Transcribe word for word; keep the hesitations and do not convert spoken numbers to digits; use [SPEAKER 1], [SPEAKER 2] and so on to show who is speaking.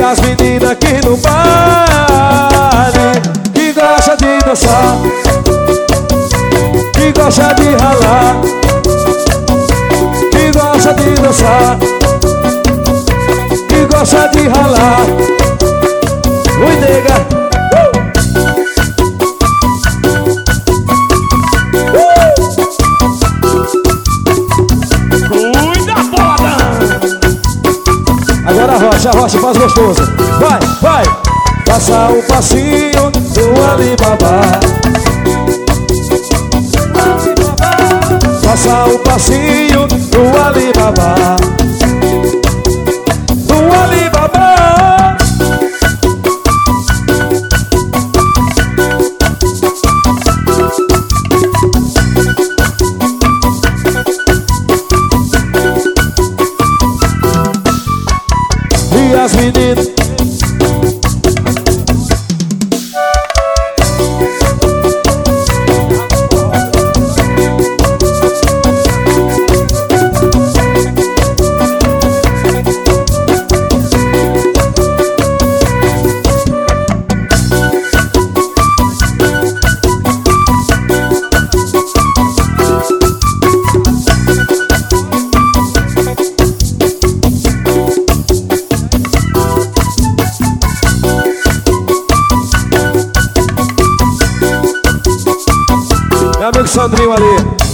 [SPEAKER 1] as meninas aqui no baile que gosta de dançar, que gosta de ralar, que gosta de dançar, que gosta de ralar. Oi, nega. Agora a rocha, a rocha faz gostoso. Vai, vai. Faça o passinho do Alibaba. Faça o passinho do Alibaba. Do Alibaba. E as meninas meu amigo Sandrinho ali.